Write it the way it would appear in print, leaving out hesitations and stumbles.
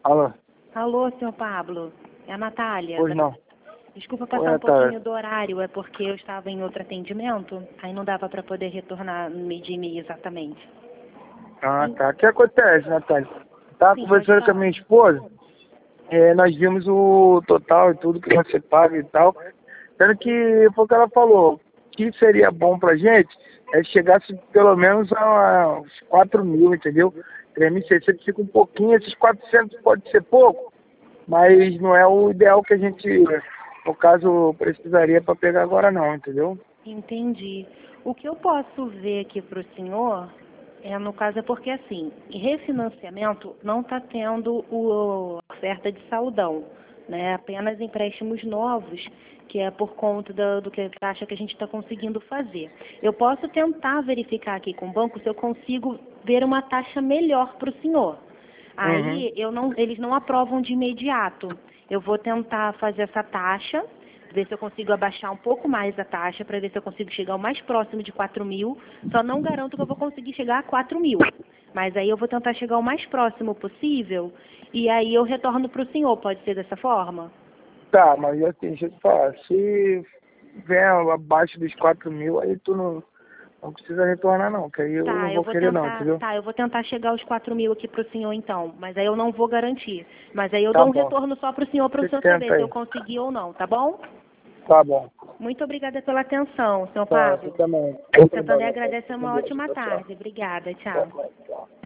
Alô? Alô, senhor Pablo. É a Natália. Pois não. Desculpa Oi, passar um Natália. pouquinho do horário, é porque eu estava em outro atendimento, aí não dava para poder retornar no meio de meia exatamente. Ah, tá. O que acontece, Natália? Tava Sim, conversando pode com a falar. minha esposa, nós vimos o total e tudo que você paga e tal, sendo que foi o que ela falou, que seria bom pra gente chegasse pelo menos a uns 4.000, entendeu? 3.600 fica um pouquinho, esses 400 pode ser pouco, mas não é o ideal que a gente, no caso, precisaria para pegar agora não, entendeu? Entendi. O que eu posso ver aqui para o senhor, no caso é porque assim, em refinanciamento não está tendo oferta de saldão, né? Apenas empréstimos novos, que é por conta do que a taxa que a gente está conseguindo fazer. Eu posso tentar verificar aqui com o banco se eu consigo ver uma taxa melhor para o senhor. Uhum. Aí eles não aprovam de imediato. Eu vou tentar fazer essa taxa, ver se eu consigo abaixar um pouco mais a taxa, para ver se eu consigo chegar o mais próximo de 4.000. Só não garanto que eu vou conseguir chegar a 4.000. Mas aí eu vou tentar chegar o mais próximo possível e aí eu retorno para o senhor. Pode ser dessa forma? Tá, mas assim, deixa eu te falar, se vem abaixo dos 4.000, aí tu não precisa retornar não, que aí eu não vou querer não, entendeu? Eu vou tentar chegar aos 4.000 aqui para o senhor então, mas aí eu não vou garantir. Mas aí eu Tá dou um bom, retorno só para o senhor você saber tenta se eu aí. consegui ou não, tá bom? Tá bom. Muito obrigada pela atenção, senhor Tá, você Pablo. também. Santander agradece, uma ótima tarde. Obrigada, tchau. Tchau.